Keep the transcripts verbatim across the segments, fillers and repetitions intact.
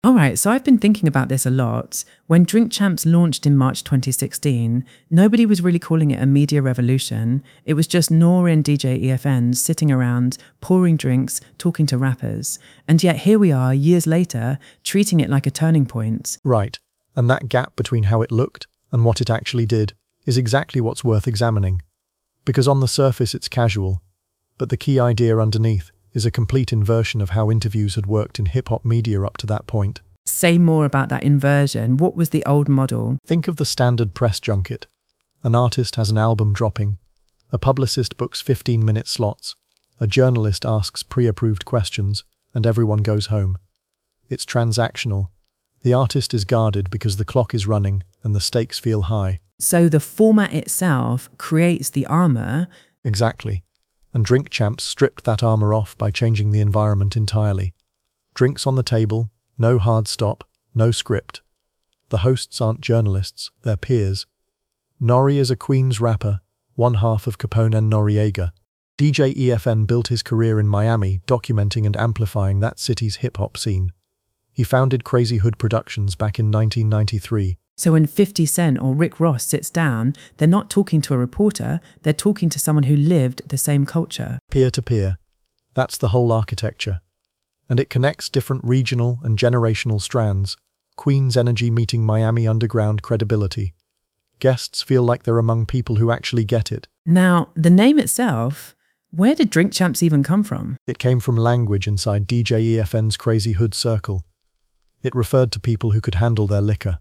All right, so I've been thinking about this a lot. When Drink Champs launched in March twenty sixteen, nobody was really calling it a media revolution. It was just Nora and D J E F N sitting around, pouring drinks, talking to rappers. And yet here we are, years later, treating it like a turning point. Right, and that gap between how it looked and what it actually did is exactly what's worth examining. Because on the surface it's casual, but the key idea underneath is a complete inversion of how interviews had worked in hip-hop media up to that point. Say more about that inversion. What was the old model? Think of the standard press junket. An artist has an album dropping. A publicist books fifteen-minute slots. A journalist asks pre-approved questions, and everyone goes home. It's transactional. The artist is guarded because the clock is running and the stakes feel high. So the format itself creates the armor. Exactly. And Drink Champs stripped that armor off by changing the environment entirely. Drinks on the table, no hard stop, no script. The hosts aren't journalists, they're peers. Nori is a Queens rapper, one half of Capone and Noriega. D J E F N built his career in Miami, documenting and amplifying that city's hip-hop scene. He founded Crazy Hood Productions back in nineteen ninety-three. So when fifty Cent or Rick Ross sits down, they're not talking to a reporter, they're talking to someone who lived the same culture. Peer-to-peer. That's the whole architecture. And it connects different regional and generational strands. Queens energy meeting Miami underground credibility. Guests feel like they're among people who actually get it. Now, the name itself, where did Drink Champs even come from? It came from language inside D J E F N's Crazy Hood circle. It referred to people who could handle their liquor.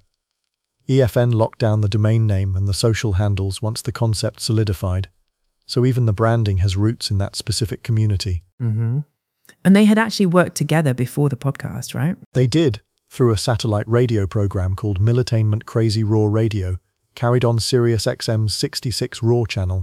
E F N locked down the domain name and the social handles once the concept solidified, so even the branding has roots in that specific community. Mm-hmm. And they had actually worked together before the podcast, right? They did, through a satellite radio program called Militainment Crazy Raw Radio, carried on Sirius X M's sixty-six Raw channel.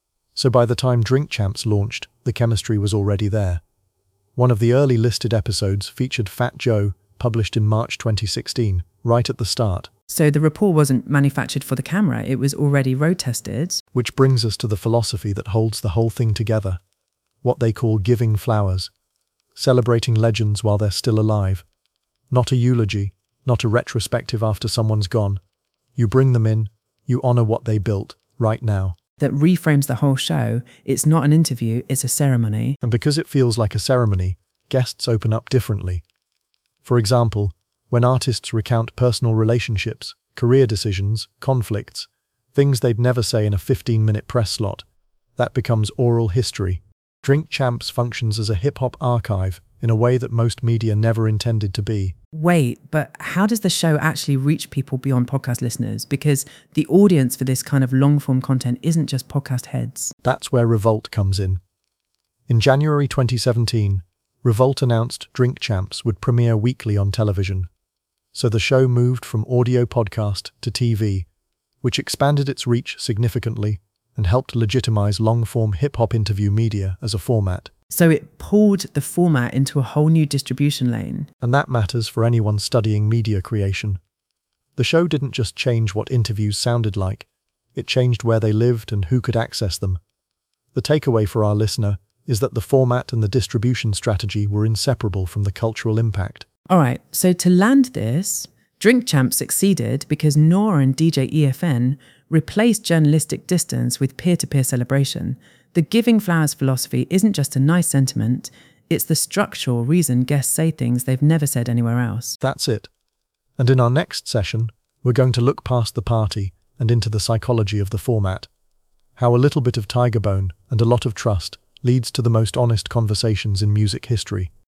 So by the time Drink Champs launched, the chemistry was already there. One of the early listed episodes featured Fat Joe, published in March twenty sixteen, right at the start. So the rapport wasn't manufactured for the camera, it was already road tested. Which brings us to the philosophy that holds the whole thing together. What they call giving flowers. Celebrating legends while they're still alive. Not a eulogy, not a retrospective after someone's gone. You bring them in, you honour what they built, right now. That reframes the whole show. It's not an interview, it's a ceremony. And because it feels like a ceremony, guests open up differently. For example, when artists recount personal relationships, career decisions, conflicts, things they'd never say in a fifteen-minute press slot, that becomes oral history. Drink Champs functions as a hip-hop archive in a way that most media never intended to be. Wait, but how does the show actually reach people beyond podcast listeners? Because the audience for this kind of long-form content isn't just podcast heads. That's where Revolt comes in. In January twenty seventeen, Revolt announced Drink Champs would premiere weekly on television. So the show moved from audio podcast to T V, which expanded its reach significantly and helped legitimize long-form hip-hop interview media as a format. So it pulled the format into a whole new distribution lane. And that matters for anyone studying media creation. The show didn't just change what interviews sounded like, it changed where they lived and who could access them. The takeaway for our listener is that the format and the distribution strategy were inseparable from the cultural impact. All right, so to land this, Drink Champs succeeded because Nora and D J E F N replaced journalistic distance with peer-to-peer celebration. The giving flowers philosophy isn't just a nice sentiment, it's the structural reason guests say things they've never said anywhere else. That's it. And in our next session, we're going to look past the party and into the psychology of the format. How a little bit of tiger bone and a lot of trust leads to the most honest conversations in music history.